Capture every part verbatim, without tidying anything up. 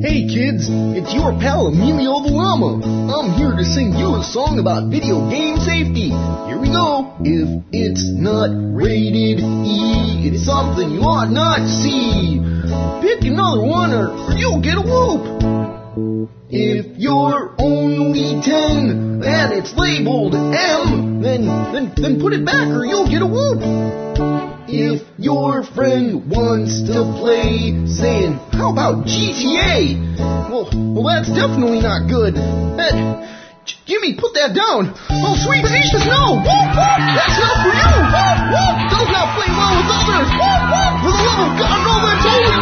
Hey kids, it's your pal Emilio the Llama. I'm here to sing you a song about video game safety. Here we go. If it's not rated E, it's something you ought not to see. Pick another one or, or you'll get a whoop. If you're only ten and it's labeled M, then, then, then put it back or you'll get a whoop. If your friend wants to play, saying, how about G T A? Well, well, that's definitely not good. That, Jimmy, put that down. Oh, sweet Jesus, no! Whoop, whoop! That's not for you! Whoop, whoop! Does not play well with others! Whoop, whoop! For the love of God, no, that's holy!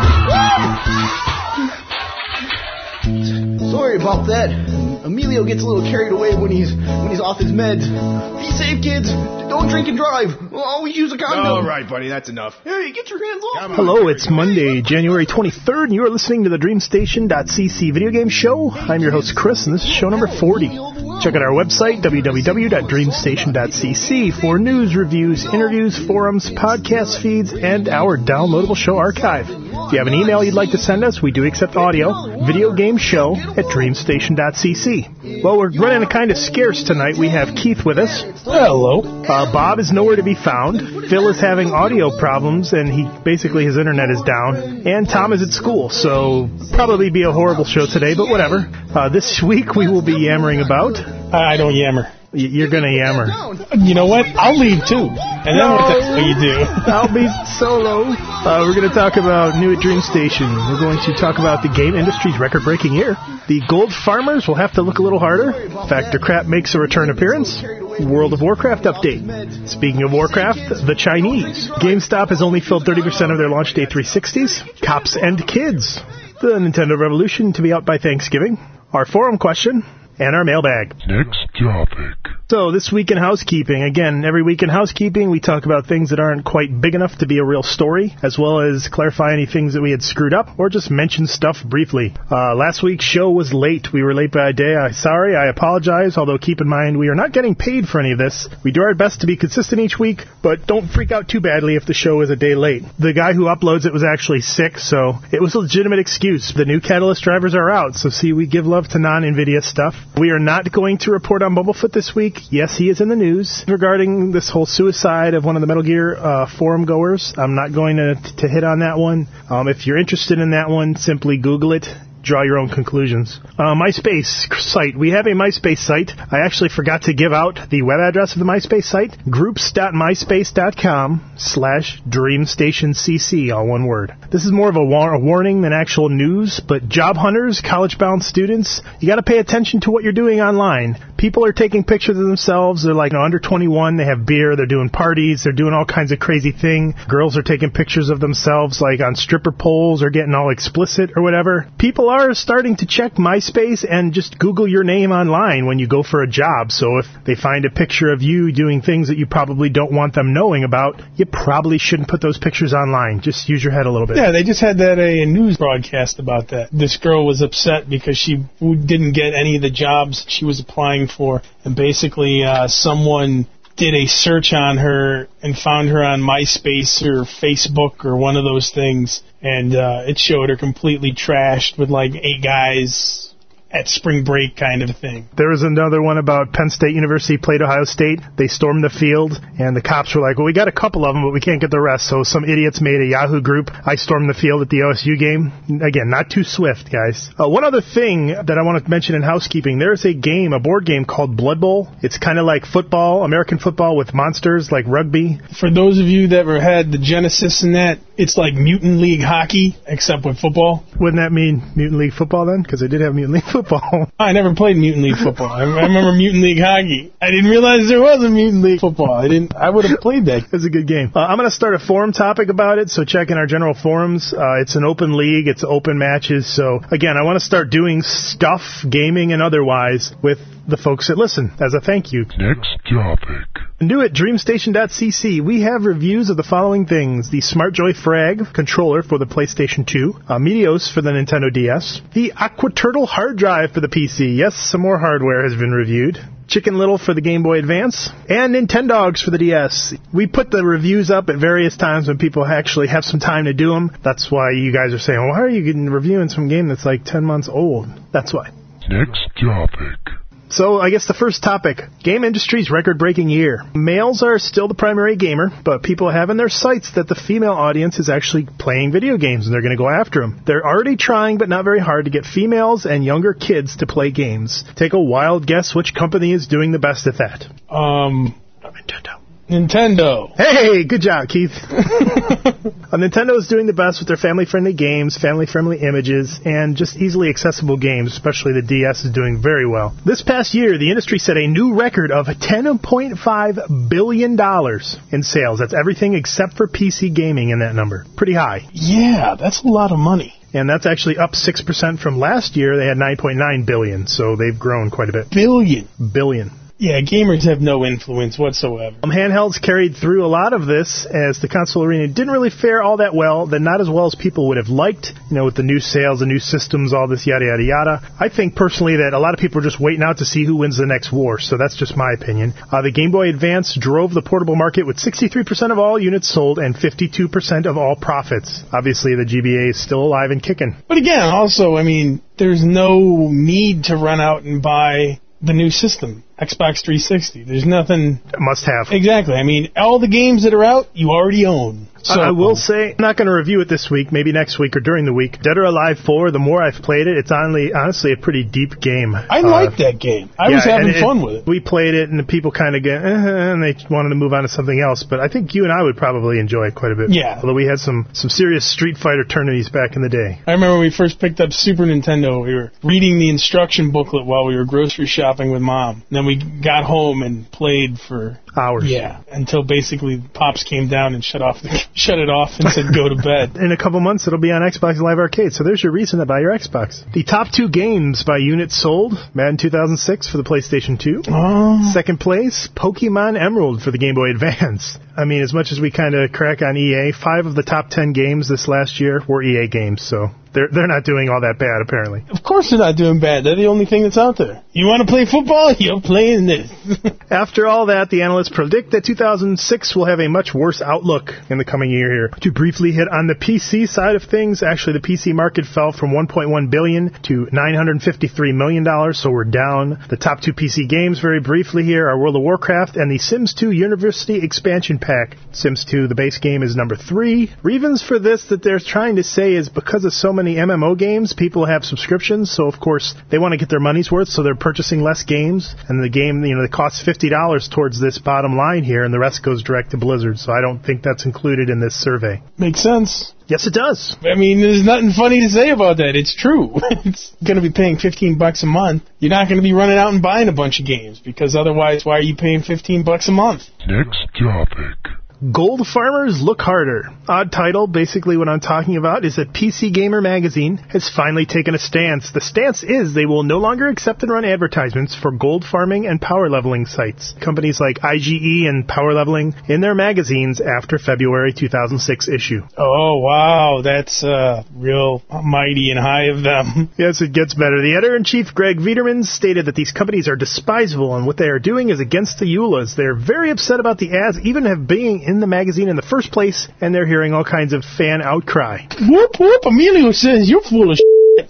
Whoop, whoop! Sorry about that. Emilio gets a little carried away when he's when he's off his meds. Be safe, kids. Don't drink and drive. Always use a condom. All right, buddy, that's enough. Hey, get your hands off. Hello, it's Monday, January twenty-third, and you are listening to the Dream Station dot C C video game show. I'm your host, Chris, and this is show number forty. Check out our website, w w w dot dream station dot c c, for news, reviews, interviews, forums, podcast feeds, and our downloadable show archive. If you have an email you'd like to send us, we do accept audio. Videogameshow at dream station dot c c. Well, we're running kind of scarce tonight. We have Keith with us. Hello. Uh, Bob is nowhere to be found. Phil is having audio problems, and he basically his internet is down. And Tom is at school, so probably be a horrible show today, but whatever. Uh, this week we will be yammering about... I don't yammer. You're going to yammer. You know what? I'll leave, too. And then no, what the hell you do? I'll be solo. Uh, we're going to talk about new at Dream Station. We're going to talk about the game industry's record-breaking year. The gold farmers will have to look a little harder. Factor Crap makes a return appearance. World of Warcraft update. Speaking of Warcraft, the Chinese. GameStop has only filled thirty percent of their launch day three sixties. Cops and Kids. The Nintendo Revolution to be out by Thanksgiving. Our forum question. And our mailbag. Next topic. So this week in housekeeping, again, every week in housekeeping, we talk about things that aren't quite big enough to be a real story, as well as clarify any things that we had screwed up, or just mention stuff briefly. Uh, last week's show was late. We were late by a day. I'm sorry. I apologize, although keep in mind, we are not getting paid for any of this. We do our best to be consistent each week, but don't freak out too badly if the show is a day late. The guy who uploads it was actually sick, so it was a legitimate excuse. The new Catalyst drivers are out, so see, we give love to non-NVIDIA stuff. We are not going to report on Bumblefoot this week. Yes, he is in the news regarding this whole suicide of one of the Metal Gear uh, forum goers. I'm not going to, to hit on that one. Um, if you're interested in that one, simply Google it. Draw your own conclusions. Uh, MySpace site. We have a MySpace site. I actually forgot to give out the web address of the MySpace site. groups.myspace.com slash dreamstationcc, all one word. This is more of a, war- a warning than actual news, but job hunters, college-bound students, you got to pay attention to what you're doing online. People are taking pictures of themselves. They're like you know, under twenty-one. They have beer. They're doing parties. They're doing all kinds of crazy things. Girls are taking pictures of themselves like on stripper poles or getting all explicit or whatever. People are starting to check MySpace and just Google your name online when you go for a job. So if they find a picture of you doing things that you probably don't want them knowing about, you probably shouldn't put those pictures online. Just use your head a little bit. Yeah, they just had that a, a news broadcast about that. This girl was upset because she didn't get any of the jobs she was applying for, and basically uh, someone did a search on her and found her on MySpace or Facebook or one of those things, and uh, it showed her completely trashed with like eight guys at spring break kind of a thing. There was another one about Penn State University played Ohio State. They stormed the field, and the cops were like, well, we got a couple of them, but we can't get the rest. So some idiots made a Yahoo group. I stormed the field at the O S U game. Again, not too swift, guys. Uh, one other thing that I want to mention in housekeeping, there's a game, a board game called Blood Bowl. It's kind of like football, American football with monsters like rugby. For those of you that ever had the Genesis in that, it's like Mutant League hockey, except with football. Wouldn't that mean Mutant League football then? Because I did have Mutant League football. I never played Mutant League football. I remember Mutant League hockey. I didn't realize there was a Mutant League football. I didn't. I would have played that. It's a good game. Uh, I'm going to start a forum topic about it, so check in our general forums. Uh, it's an open league. It's open matches. So, again, I want to start doing stuff, gaming and otherwise, with the folks that listen as a thank you. Next topic. New at dream station dot c c, we have reviews of the following things. The SmartJoy Frag controller for the PlayStation two, uh, Meteos for the Nintendo D S, the AquaTurtle hard drive for the P C. Yes, some more hardware has been reviewed. Chicken Little for the Game Boy Advance, and Nintendogs for the D S. We put the reviews up at various times when people actually have some time to do them. That's why you guys are saying, well, why are you getting reviewing some game that's like ten months old? That's why. Next topic. So I guess the first topic, game industry's record-breaking year. Males are still the primary gamer, but people have in their sights that the female audience is actually playing video games, and they're going to go after them. They're already trying, but not very hard, to get females and younger kids to play games. Take a wild guess which company is doing the best at that. Um, Nintendo. Nintendo. Hey, good job, Keith. uh, Nintendo is doing the best with their family-friendly games, family-friendly images, and just easily accessible games, especially the D S is doing very well. This past year, the industry set a new record of ten point five billion dollars in sales. That's everything except for P C gaming in that number. Pretty high. Yeah, that's a lot of money. And that's actually up six percent from last year. They had nine point nine billion dollars, so they've grown quite a bit. Billion. Billion. Yeah, gamers have no influence whatsoever. Um, handhelds carried through a lot of this, as the console arena didn't really fare all that well, then not as well as people would have liked, you know, with the new sales, the new systems, all this yada yada yada. I think personally that a lot of people are just waiting out to see who wins the next war, so that's just my opinion. Uh, the Game Boy Advance drove the portable market with sixty-three percent of all units sold and fifty-two percent of all profits. Obviously, the G B A is still alive and kicking. But again, also, I mean, there's no need to run out and buy the new system, Xbox three sixty. There's nothing... Must have. Exactly. I mean, all the games that are out, you already own. So, I will say, I'm not going to review it this week, maybe next week or during the week. Dead or Alive four, the more I've played it, it's only, honestly a pretty deep game. I uh, like that game. I yeah, was having it, fun with it. We played it, and the people kind of get, eh, and they wanted to move on to something else. But I think you and I would probably enjoy it quite a bit. Yeah. Although we had some, some serious Street Fighter tourneys back in the day. I remember when we first picked up Super Nintendo, we were reading the instruction booklet while we were grocery shopping with Mom. And then we got home and played for... hours. Yeah, until basically Pops came down and shut off the, shut it off and said go to bed. In a couple months, it'll be on Xbox Live Arcade, so there's your reason to buy your Xbox. The top two games by units sold, Madden two thousand six for the PlayStation two. Oh. Second place, Pokemon Emerald for the Game Boy Advance. I mean, as much as we kind of crack on E A, five of the top ten games this last year were E A games, so... They're they're not doing all that bad, apparently. Of course they're not doing bad. They're the only thing that's out there. You want to play football? You're playing this. After all that, the analysts predict that two thousand six will have a much worse outlook in the coming year here. To briefly hit on the P C side of things, actually the P C market fell from one point one billion dollars to nine hundred fifty-three million dollars, so we're down. The top two P C games, very briefly here, are World of Warcraft and the Sims two University Expansion Pack. Sims two, the base game, is number three. Reasons for this that they're trying to say is because of so many M M O games, people have subscriptions, so of course they want to get their money's worth, so they're purchasing less games, and the game, you know, it costs fifty dollars towards this bottom line here, and the rest goes direct to Blizzard, so I don't think that's included in this survey. Makes sense. Yes, it does. I mean, there's nothing funny to say about that. It's true. It's going to be paying fifteen bucks a month. You're not going to be running out and buying a bunch of games, because otherwise, why are you paying fifteen bucks a month? Next topic. Gold Farmers Look Harder. Odd title. Basically what I'm talking about is that P C Gamer magazine has finally taken a stance. The stance is they will no longer accept and run advertisements for gold farming and power leveling sites. Companies like I G E and Power Leveling in their magazines after February two thousand six issue. Oh, wow. That's uh, real mighty and high of them. Yes, it gets better. The editor-in-chief, Greg Viederman, stated that these companies are despisable and what they are doing is against the E U L As. They're very upset about the ads even have being in the magazine in the first place, and they're hearing all kinds of fan outcry. Whoop, whoop, Emilio says you're full of shit.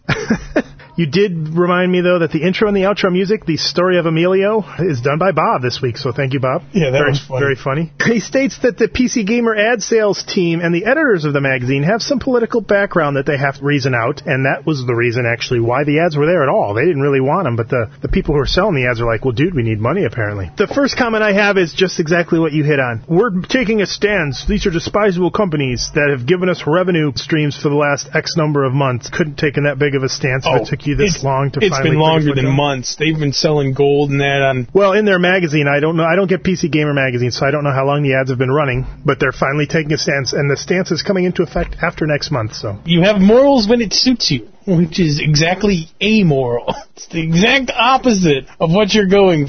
You did remind me, though, that the intro and the outro music, the story of Emilio, is done by Bob this week, so thank you, Bob. Yeah, that very, was funny. Very funny. He states that the P C Gamer ad sales team and the editors of the magazine have some political background that they have to reason out, and that was the reason, actually, why the ads were there at all. They didn't really want them, but the, the people who are selling the ads are like, well, dude, we need money, apparently. The first comment I have is just exactly what you hit on. We're taking a stance. These are despisable companies that have given us revenue streams for the last X number of months. Couldn't take that big of a stance oh, if it took you this long to It's been longer than months. They've been selling gold and that on... Well, in their magazine, I don't know. I don't get P C Gamer magazine, so I don't know how long the ads have been running, but they're finally taking a stance, and the stance is coming into effect after next month, so... You have morals when it suits you, which is exactly amoral. It's the exact opposite of what you're going for.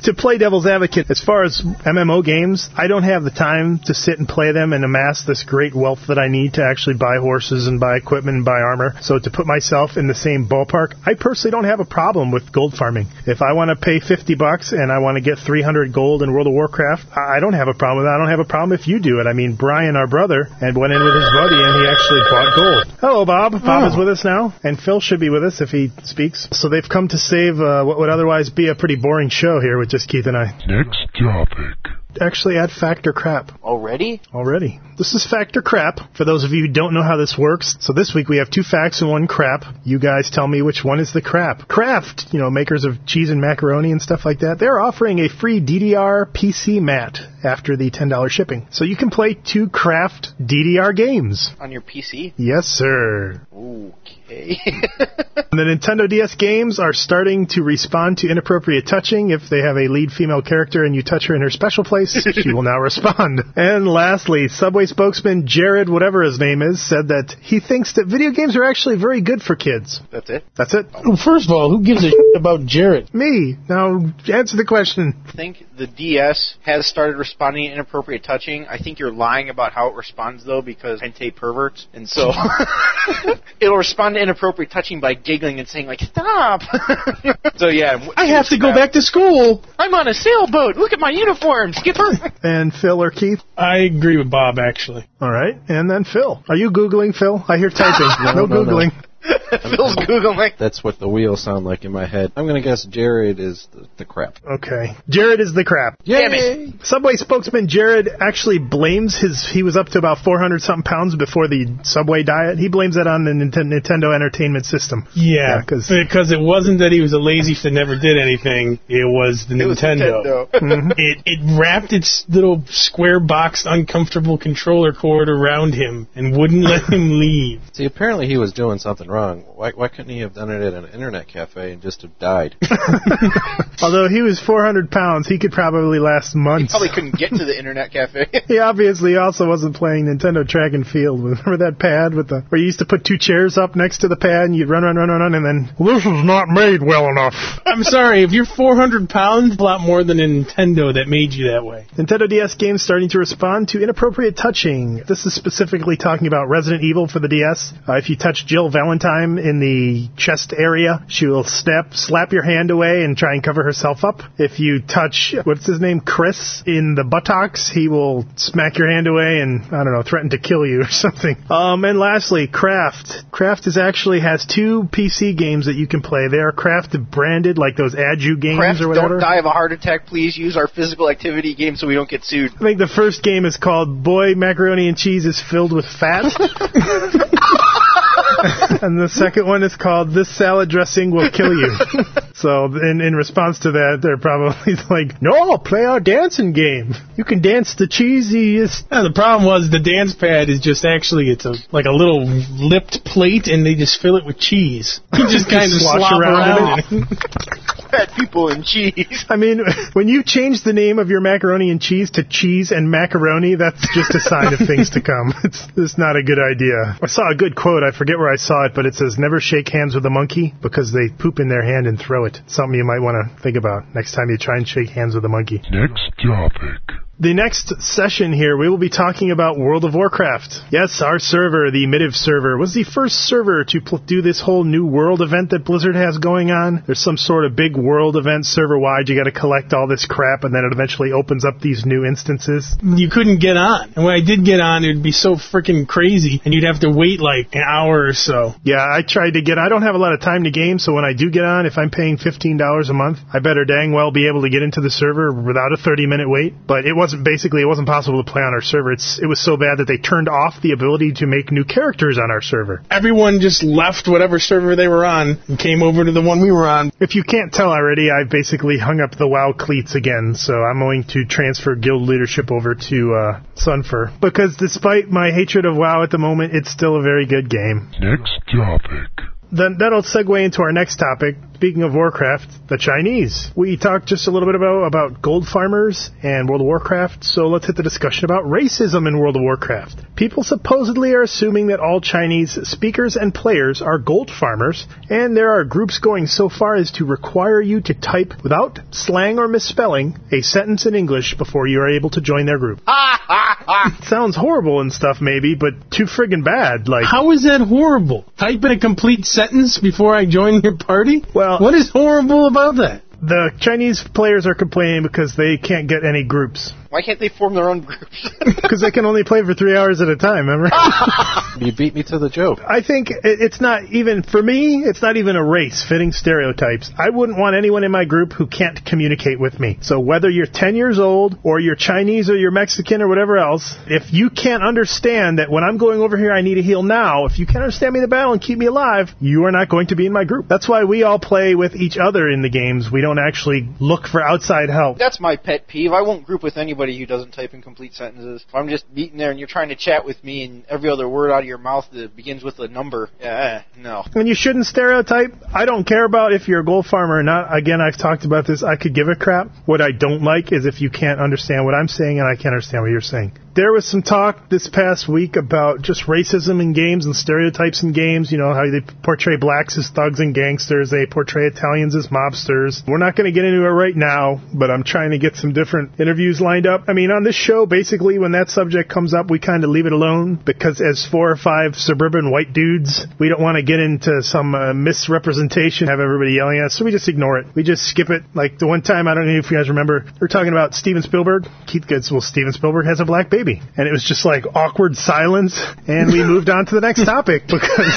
to play devil's advocate, as far as M M O games, I don't have the time to sit and play them and amass this great wealth that I need to actually buy horses and buy equipment and buy armor. So to put myself in the same ballpark, I personally don't have a problem with gold farming. If I want to pay fifty bucks and I want to get three hundred gold in World of Warcraft, I don't have a problem with that. I don't have a problem if you do it. I mean, Brian, our brother, and went in with his buddy and he actually bought gold. Hello, Bob. Bob oh. is with us now, and Phil should be with us if he speaks. So they've come to save uh, what would otherwise be a pretty boring show here with just Keith and I. Next topic. Actually add Factor Crap. Already? Already. This is Factor Crap, for those of you who don't know how this works. So this week we have two facts and one crap. You guys tell me which one is the crap. Kraft, you know, makers of cheese and macaroni and stuff like that, they're offering a free D D R P C mat after the ten dollars shipping. So you can play two Kraft D D R games. On your P C? Yes, sir. Okay. The Nintendo D S games are starting to respond to inappropriate touching. If they have a lead female character and you touch her in her special place, she will now respond. And lastly, Subway spokesman Jared, whatever his name is, said that he thinks that video games are actually very good for kids. That's it? That's it. Well, first of all, who gives a shit about Jared? Me. Now, answer the question. I think the D S has started responding to inappropriate touching. I think you're lying about how it responds, though, because hentai perverts. And so it'll respond to inappropriate touching by giggling and saying, like, stop. So, yeah. I have to go back to school. I'm on a sailboat. Look at my uniform, Skipper. And Phil or Keith? I agree with Bob, actually. All right. And then Phil. Are you Googling, Phil? I hear typing. no, no, no Googling. No. Phil's Googling. That's what the wheels sound like in my head. I'm going to guess Jared is the, the crap. Okay. Jared is the crap. Damn it. Subway spokesman Jared actually blames his, he was up to about four hundred something pounds before the Subway diet. He blames that on the Nintendo Entertainment System. Yeah, yeah cause because it wasn't that he was a lazy that never did anything. It was the it Nintendo. Was Nintendo. it, it wrapped its little square boxed, uncomfortable controller cord around him and wouldn't let him leave. See, apparently he was doing something wrong. Why, why couldn't he have done it at an internet cafe and just have died? Although he was four hundred pounds, he could probably last months. He probably couldn't get to the internet cafe. He obviously also wasn't playing Nintendo Track and Field. Remember that pad with the where you used to put two chairs up next to the pad and you'd run, run, run, run, run, and then, this is not made well enough. I'm sorry, if you're four hundred pounds, a lot more than a Nintendo that made you that way. Nintendo D S games starting to respond to inappropriate touching. This is specifically talking about Resident Evil for the D S. Uh, if you touch Jill Valentine in the chest area, she will snap, slap your hand away and try and cover herself up. If you touch, what's his name, Chris, in the buttocks, he will smack your hand away and, I don't know, threaten to kill you or something. Um, and lastly, Kraft. Kraft is actually has two P C games that you can play. They are Kraft branded, like those Adu games Kraft, or whatever. Don't die of a heart attack, please use our physical activity game so we don't get sued. I think the first game is called Boy, Macaroni and Cheese is Filled with Fat. And the second one is called This Salad Dressing Will Kill You. So in, in response to that, they're probably like, no, play our dancing game. You can dance the cheesiest. Yeah, the problem was the dance pad is just actually, it's a like a little lipped plate and they just fill it with cheese. You just kind of slosh slop around around in it. Fat people and cheese. I mean, when you change the name of your macaroni and cheese to cheese and macaroni, that's just a sign of things to come. It's, it's not a good idea. I saw a good quote. I forget where I saw it, but it says, never shake hands with a monkey because they poop in their hand and throw it. Something you might want to think about next time you try and shake hands with a monkey. Next topic. The next session here, we will be talking about World of Warcraft. Yes, our server, the Midiv server, was the first server to pl- do this whole new world event that Blizzard has going on. There's some sort of big world event server-wide. You got to collect all this crap, and then it eventually opens up these new instances. You couldn't get on. And when I did get on, it would be so freaking crazy, and you'd have to wait like an hour or so. Yeah, I tried to get I don't have a lot of time to game, so when I do get on, if I'm paying fifteen dollars a month, I better dang well be able to get into the server without a thirty-minute wait. But it wasn't basically it wasn't possible to play on our server. It's it was so bad that they turned off the ability to make new characters on our server. Everyone just left whatever server they were on and came over to the one we were on. If you can't tell already, I've basically hung up the WoW cleats again, so I'm going to transfer guild leadership over to uh, Sunfur. Because despite my hatred of WoW at the moment, it's still a very good game. Next topic. Then that'll segue into our next topic. Speaking of Warcraft, the Chinese. We talked just a little bit about, about gold farmers and World of Warcraft, so let's hit the discussion about racism in World of Warcraft. People supposedly are assuming that all Chinese speakers and players are gold farmers, and there are groups going so far as to require you to type, without slang or misspelling, a sentence in English before you are able to join their group. Sounds horrible and stuff, maybe, but too friggin' bad. Like, how is that horrible? Type in a complete sentence before I join your party? Well, what is horrible about that? The Chinese players are complaining because they can't get any groups. Why can't they form their own groups? Because they can only play for three hours at a time, remember? You beat me to the joke. I think it's not even, for me, it's not even a race fitting stereotypes. I wouldn't want anyone in my group who can't communicate with me. So whether you're ten years old, or you're Chinese, or you're Mexican, or whatever else, if you can't understand that when I'm going over here I need a heal now, if you can't understand me in the battle and keep me alive, you are not going to be in my group. That's why we all play with each other in the games. We don't actually look for outside help. That's my pet peeve. I won't group with anybody who doesn't type in complete sentences. If I'm just meeting there and you're trying to chat with me and every other word out of your mouth that begins with a number, eh, no. And you shouldn't stereotype. I don't care about if you're a gold farmer or not. Again, I've talked about this. I could give a crap. What I don't like is if you can't understand what I'm saying and I can't understand what you're saying. There was some talk this past week about just racism in games and stereotypes in games. You know, how they portray blacks as thugs and gangsters. They portray Italians as mobsters. We're not going to get into it right now, but I'm trying to get some different interviews lined up. I mean, on this show, basically, when that subject comes up, we kind of leave it alone because as four or five suburban white dudes, we don't want to get into some uh, misrepresentation, have everybody yelling at us, so we just ignore it. We just skip it. Like the one time, I don't know if you guys remember, we were talking about Steven Spielberg. Keith Goods, well, Steven Spielberg has a black baby. And it was just like awkward silence, and we moved on to the next topic because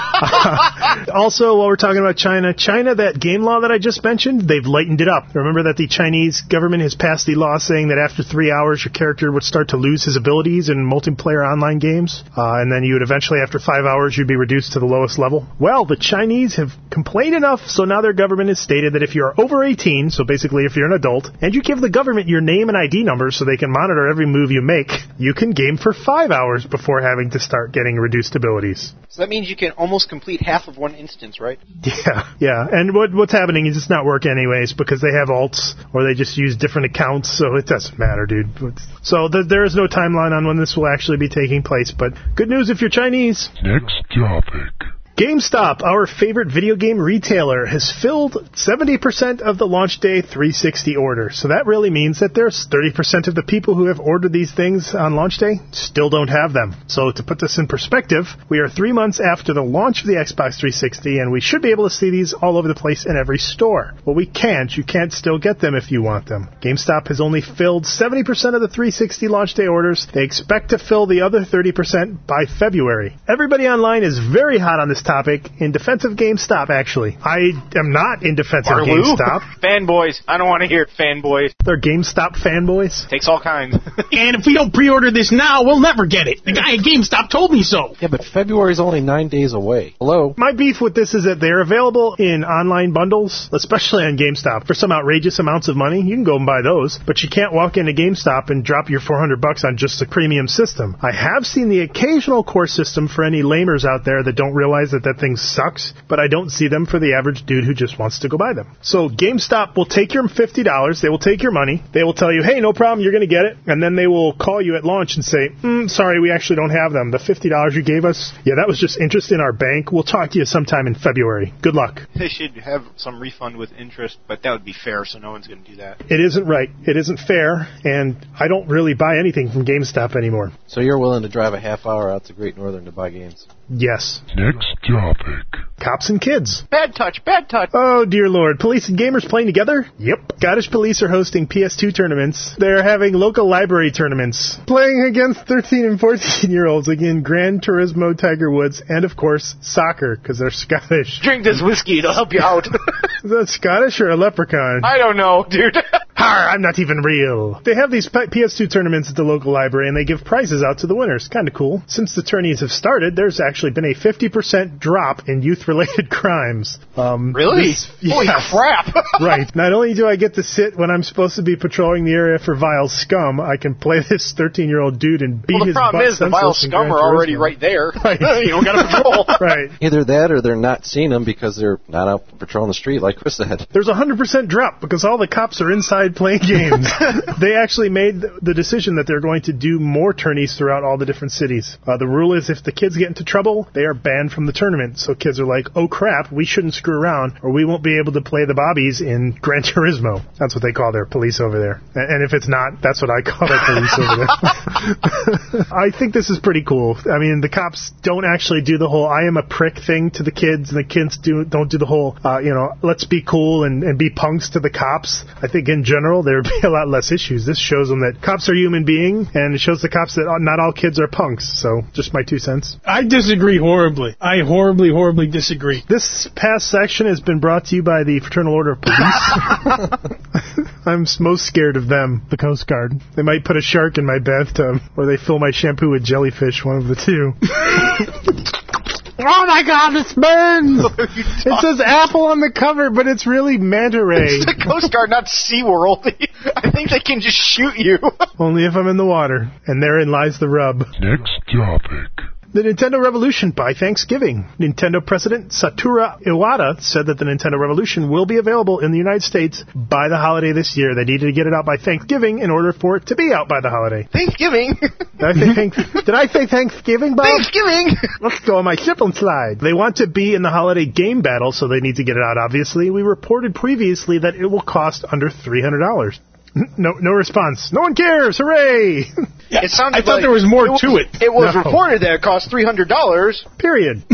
uh, also while we're talking about China, China, that game law that I just mentioned, they've lightened it up. Remember that the Chinese government has passed the law saying that after three hours your character would start to lose his abilities in multiplayer online games, uh, and then you would eventually, after five hours, you'd be reduced to the lowest level. Well, the Chinese have complained enough, so now their government has stated that if you're over eighteen, so basically if you're an adult, and you give the government your name and I D number so they can monitor every move you make, you can game for five hours before having to start getting reduced abilities. So that means you can almost complete half of one instance, right? Yeah, yeah. And what what's happening is it's not working anyways because they have alts or they just use different accounts, so it doesn't matter, dude. So th- there is no timeline on when this will actually be taking place, but good news if you're Chinese. Next topic. GameStop, our favorite video game retailer, has filled seventy percent of the launch day three sixty orders. So that really means that there's thirty percent of the people who have ordered these things on launch day still don't have them. So to put this in perspective, we are three months after the launch of the Xbox three sixty, and we should be able to see these all over the place in every store. Well, we can't. You can't still get them if you want them. GameStop has only filled seventy percent of the three sixty launch day orders. They expect to fill the other thirty percent by February. Everybody online is very hot on this topic, in defense of GameStop, actually. I am not in defense of GameStop. Fanboys. I don't want to hear it, fanboys. They're GameStop fanboys? Takes all kinds. And if we don't pre-order this now, we'll never get it. The guy at GameStop told me so. Yeah, but February's only nine days away. Hello? My beef with this is that they're available in online bundles, especially on GameStop, for some outrageous amounts of money. You can go and buy those, but you can't walk into GameStop and drop your four hundred bucks on just the premium system. I have seen the occasional core system for any lamers out there that don't realize that that thing sucks, but I don't see them for the average dude who just wants to go buy them. So GameStop will take your fifty dollars, they will take your money, they will tell you, hey, no problem, you're going to get it, and then they will call you at launch and say, mm, sorry, we actually don't have them. The fifty dollars you gave us, yeah, that was just interest in our bank. We'll talk to you sometime in February. Good luck. They should have some refund with interest, but that would be fair, so no one's going to do that. It isn't right. It isn't fair, and I don't really buy anything from GameStop anymore. So you're willing to drive a half hour out to Great Northern to buy games? Yes. Next topic. Cops and kids. Bad touch, bad touch. Oh, dear Lord. Police and gamers playing together? Yep. Scottish police are hosting P S two tournaments. They're having local library tournaments. Playing against thirteen and fourteen-year-olds again, Gran Turismo, Tiger Woods, and, of course, soccer, because they're Scottish. Drink this whiskey, it'll help you out. Is that Scottish or a leprechaun? I don't know, dude. Har, I'm not even real. They have these P S two tournaments at the local library, and they give prizes out to the winners. Kind of cool. Since the tourneys have started, there's actually been a fifty percent drop in youth-related crimes. Um, really? This, Holy yes. crap. Right. Not only do I get to sit when I'm supposed to be patrolling the area for vile scum, I can play this thirteen-year-old dude and beat well, his butt. Well, the problem is the vile scum are already right there. Right. You don't got to patrol. Right. Either that or they're not seeing them because they're not out patrolling the street like Chris said. There's a one hundred percent drop because all the cops are inside playing games. They actually made the decision that they're going to do more tourneys throughout all the different cities. Uh, the rule is if the kids get into trouble, they are banned from the tournament. So kids are like, oh crap, we shouldn't screw around or we won't be able to play the bobbies in Gran Turismo. That's what they call their police over there. And if it's not, that's what I call their police over there. I think this is pretty cool. I mean, the cops don't actually do the whole I am a prick thing to the kids, and the kids do, don't do the whole, uh, you know, let's be cool and, and be punks to the cops. I think in general there would be a lot less issues. This shows them that cops are human beings, and it shows the cops that not all kids are punks. So, just my two cents. I disagree horribly. I horribly, horribly disagree. This past section has been brought to you by the Fraternal Order of Police. I'm most scared of them, the Coast Guard. They might put a shark in my bathtub, or they fill my shampoo with jellyfish, one of the two. Oh my god, it burns! It says apple on the cover, but it's really manta ray. It's the Coast Guard, not SeaWorld. I think they can just shoot you. Only if I'm in the water, and therein lies the rub. Next topic. The Nintendo Revolution by Thanksgiving. Nintendo President Satoru Iwata said that the Nintendo Revolution will be available in the United States by the holiday this year. They needed to get it out by Thanksgiving in order for it to be out by the holiday. Thanksgiving? Did I say, thank- did I say Thanksgiving, Bob? Thanksgiving! Let's go on my slip and slide. They want to be in the holiday game battle, so they need to get it out, obviously. We reported previously that it will cost under three hundred dollars. No, no response. No one cares. Hooray! It sounded I thought like there was more it was, to it. It was No. reported that it cost three hundred dollars. Period.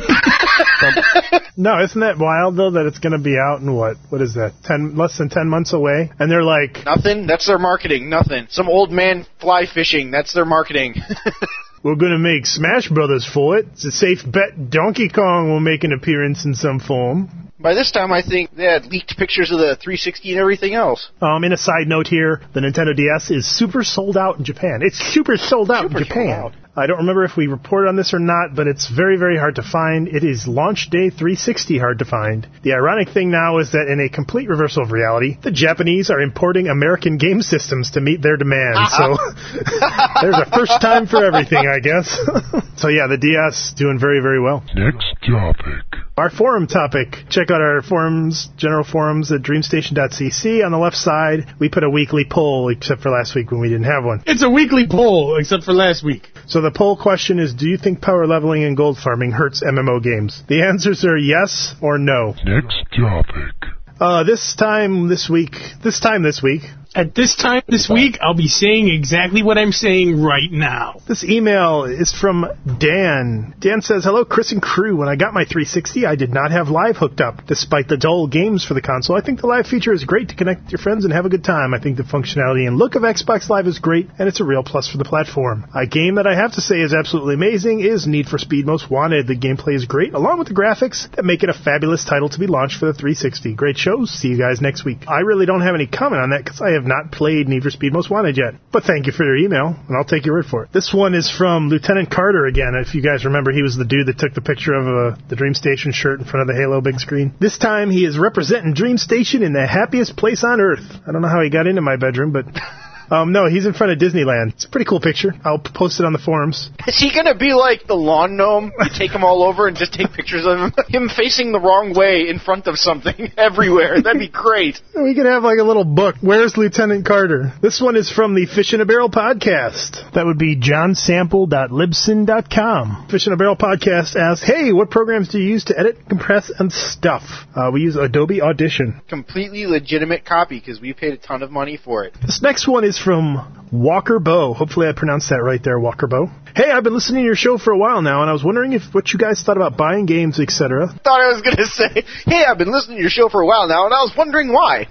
No, isn't that wild, though, that it's going to be out in what? What is that? Ten, less than ten months away? And they're like... Nothing. That's their marketing. Nothing. Some old man fly fishing. That's their marketing. We're going to make Smash Brothers for it. It's a safe bet Donkey Kong will make an appearance in some form. By this time, I think they had leaked pictures of the three sixty and everything else. Um, in a side note here, the Nintendo D S is super sold out in Japan. It's super sold out Super in Japan. sold out. I don't remember if we reported on this or not, but it's very, very hard to find. It is launch day three sixty hard to find. The ironic thing now is that in a complete reversal of reality, the Japanese are importing American game systems to meet their demands. So there's a first time for everything, I guess. So yeah, the D S doing very, very well. Next topic. Our forum topic. Check out our forums, general forums at dreamstation dot c c. On the left side, we put a weekly poll, except for last week when we didn't have one. It's a weekly poll, except for last week. So the poll question is, do you think power leveling and gold farming hurts M M O games? The answers are yes or no. Next topic. Uh, this time this week, this time this week, At this time this week, I'll be saying exactly what I'm saying right now. this email is from Dan. Dan says, hello, Chris and crew. When I got my three sixty, I did not have Live hooked up. Despite the dull games for the console, I think the Live feature is great to connect with your friends and have a good time. I think the functionality and look of Xbox Live is great, and it's a real plus for the platform. A game that I have to say is absolutely amazing is Need for Speed Most Wanted. The gameplay is great, along with the graphics that make it a fabulous title to be launched for the three sixty. Great show. See you guys next week. I really don't have any comment on that because I have not played Need for Speed Most Wanted yet. But thank you for your email, and I'll take your word for it. This one is from Lieutenant Carter again. If you guys remember, he was the dude that took the picture of uh, the Dream Station shirt in front of the Halo big screen. This time he is representing Dream Station in the happiest place on Earth. I don't know how he got into my bedroom, but... Um, no, he's in front of Disneyland. It's a pretty cool picture. I'll post it on the forums. Is he going to be like the lawn gnome? You take him all over and just take pictures of him? Him facing the wrong way in front of something everywhere. That'd be great. We could have like a little book. Where's Lieutenant Carter? This one is from the Fish in a Barrel podcast. That would be john sample dot libsyn dot com. Fish in a Barrel podcast asks, hey, what programs do you use to edit, compress, and stuff? Uh, we use Adobe Audition. Completely legitimate copy because we paid a ton of money for it. This next one is from Walker Bow. Hopefully I pronounced that right there, Walker Bow. Hey, I've been listening to your show for a while now, and I was wondering if what you guys thought about buying games, et cetera. Thought I was going to say, hey, I've been listening to your show for a while now, and I was wondering why.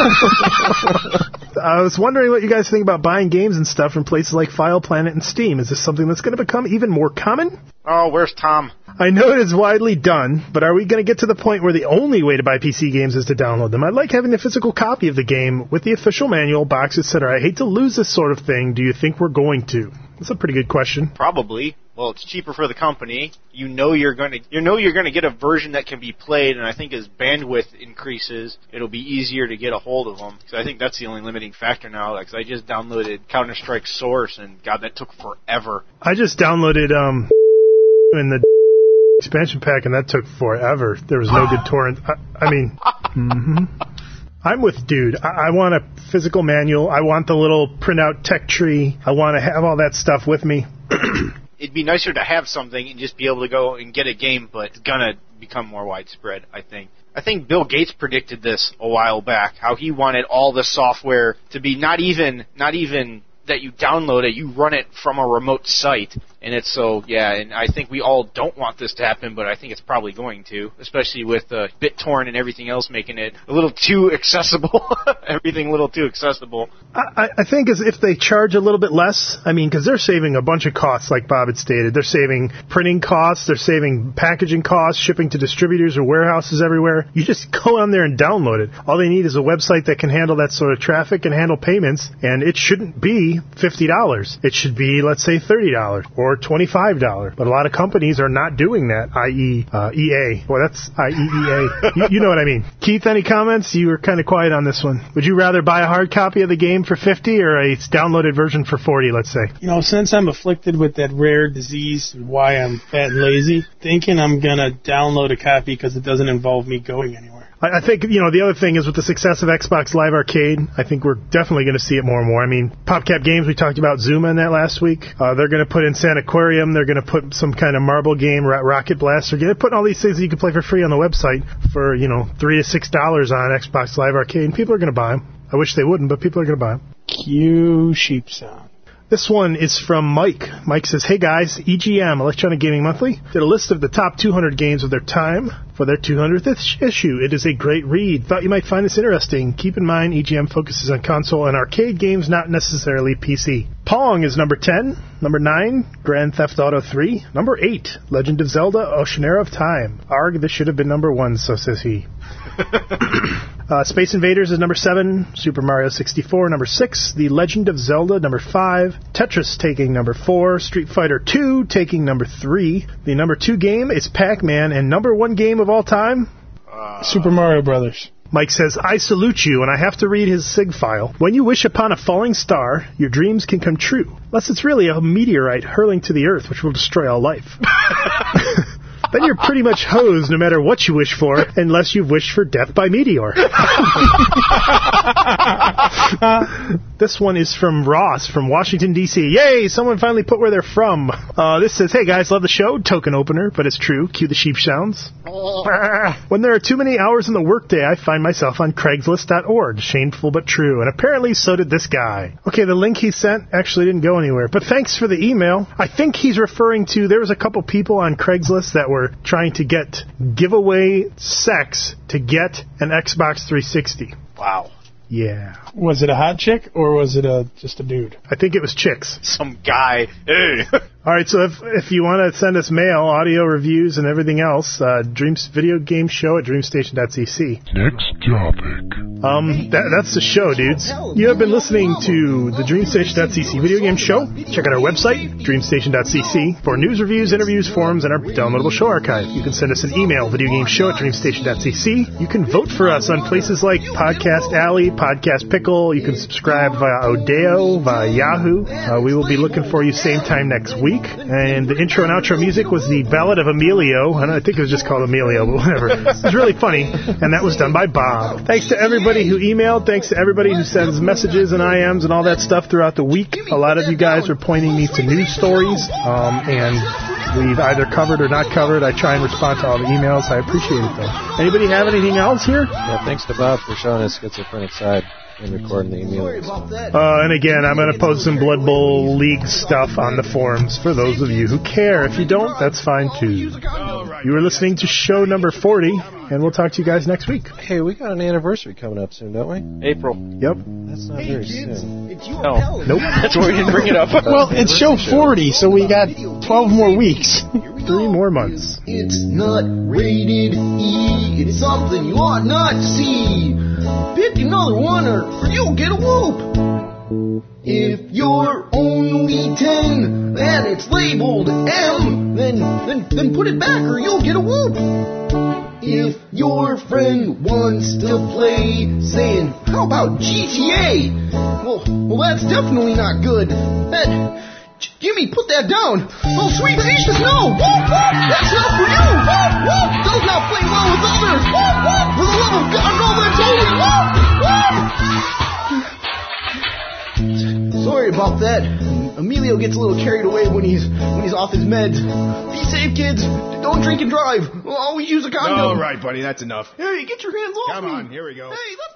I was wondering what you guys think about buying games and stuff from places like File Planet and Steam. Is this something that's going to become even more common? Oh, where's Tom? I know it is widely done, but are we going to get to the point where the only way to buy P C games is to download them? I'd like having a physical copy of the game with the official manual, box, et cetera. I hate to lose this sort of thing. Do you think we're going to? That's a pretty good question. Probably. Well, it's cheaper for the company. You know you're going to you know you're going to get a version that can be played, and I think as bandwidth increases, it'll be easier to get a hold of them. So I think that's the only limiting factor now. Because I just downloaded Counter-Strike Source, and God, that took forever. I just downloaded um in the expansion pack, and that took forever. There was no good torrent. I, I mean, mm-hmm. I'm with dude. I, I want a physical manual. I want the little printout tech tree. I want to have all that stuff with me. It'd be nicer to have something and just be able to go and get a game, but it's going to become more widespread, I think. I think Bill Gates predicted this a while back, how he wanted all the software to be not even not even that you download it, you run it from a remote site. And it's so, yeah, and I think we all don't want this to happen, but I think it's probably going to, especially with uh, BitTorrent and everything else making it a little too accessible. Everything a little too accessible. I, I think as if they charge a little bit less, I mean, because they're saving a bunch of costs, like Bob had stated. They're saving printing costs, they're saving packaging costs, shipping to distributors or warehouses everywhere. You just go on there and download it. All they need is a website that can handle that sort of traffic and handle payments, and it shouldn't be fifty dollars. It should be, let's say, thirty dollars or twenty-five dollars. But a lot of companies are not doing that, that is. Uh, E A. Well, that's I E E A. you, you know what I mean. Keith, any comments? You were kind of quiet on this one. Would you rather buy a hard copy of the game for fifty dollars or a downloaded version for forty dollars, let's say? You know, since I'm afflicted with that rare disease, why I'm fat and lazy, thinking I'm going to download a copy because it doesn't involve me going anywhere. I think, you know, the other thing is with the success of Xbox Live Arcade, I think we're definitely going to see it more and more. I mean, PopCap Games, we talked about Zuma in that last week. Uh, they're going to put in Sanaquarium. They're going to put some kind of marble game, Rocket Blast. They're going to put all these things that you can play for free on the website for, you know, three to six dollars on Xbox Live Arcade. And people are going to buy them. I wish they wouldn't, but people are going to buy them. Cue sheep sound. This one is from Mike. Mike says, hey guys, E G M, Electronic Gaming Monthly, did a list of the top two hundred games of their time for their two hundredth issue. It is a great read. Thought you might find this interesting. Keep in mind, E G M focuses on console and arcade games, not necessarily P C. Pong is number ten. Number nine, Grand Theft Auto three. Number eight, Legend of Zelda, Oceanera of Time. Arg, this should have been number one, so says he. Uh, Space Invaders is number seven, Super Mario sixty-four, number six, The Legend of Zelda, number five, Tetris taking number four, Street Fighter two taking number three. The number two game is Pac-Man, and number one game of all time? Uh, Super Mario Brothers. Mike says, I salute you, and I have to read his SIG file. When you wish upon a falling star, your dreams can come true. Unless it's really a meteorite hurling to the earth, which will destroy all life. Then you're pretty much hosed no matter what you wish for, unless you've wished for death by meteor. This one is from Ross from Washington, D C Yay, someone finally put where they're from. Uh, this says, hey guys, love the show. Token opener, but it's true. Cue the sheep sounds. When there are too many hours in the workday, I find myself on Craigslist dot org. Shameful but true. And apparently so did this guy. Okay, the link he sent actually didn't go anywhere. But thanks for the email. I think he's referring to, there was a couple people on Craigslist that were trying to get giveaway sex to get an Xbox three sixty. Wow. Yeah. Was it a hot chick or was it a just a dude? I think it was chicks. Some guy. Hey. All right, so if if you want to send us mail, audio reviews, and everything else, uh, Dreams Video Game Show at dreamstation dot c c. Next topic. Um, that, that's the show, dudes. You have been listening to the dreamstation dot c c Video Game Show. Check out our website, dreamstation dot c c, for news, reviews, interviews, forums, and our downloadable show archive. You can send us an email, videogameshow at dreamstation dot c c. You can vote for us on places like Podcast Alley, Podcast Pickle. You can subscribe via Odeo, via Yahoo. Uh, we will be looking for you same time next week. And the intro and outro music was the Ballad of Emilio. I, don't, I think it was just called Emilio, but whatever. It was really funny, and that was done by Bob. Thanks to everybody who emailed. Thanks to everybody who sends messages and I Ms and all that stuff throughout the week. A lot of you guys are pointing me to news stories, um, and we've either covered or not covered. I try and respond to all the emails. I appreciate it, though. Anybody have anything else here? Yeah, thanks to Bob for showing his schizophrenic side. and recording the email. Sorry about that. Uh, and again, I'm going to post some Blood Bowl League stuff on the forums for those of you who care. If you don't, that's fine too. You were listening to show number forty, and we'll talk to you guys next week. Hey, we got an anniversary coming up soon, don't we? April. Yep. That's not Hey very kids, soon. it's your No. pal. Nope. That's why we didn't bring it up. Well, it's show forty, so we got twelve more weeks. Here we Three go. more months. It's not rated E. It's something you ought not to see. Pick another one or, or you'll get a whoop. If you're only ten and it's labeled M, then, then, then put it back or you'll get a whoop. If your friend wants to play, saying, how about G T A? Well, well, that's definitely not good. That, J- Jimmy, put that down. Oh, sweet Jesus, no! Whoop, whoop! That's not for you! Whoop, whoop! Does not play well with others! Whoop, whoop! For the love of God, no, that's holy! Whoop, whoop! Sorry about that. Emilio gets a little carried away when he's when he's off his meds. Be safe, kids. Don't drink and drive. Always use a condom. All right, buddy, that's enough. Hey, get your hands off Come me. on, here we go. Hey, let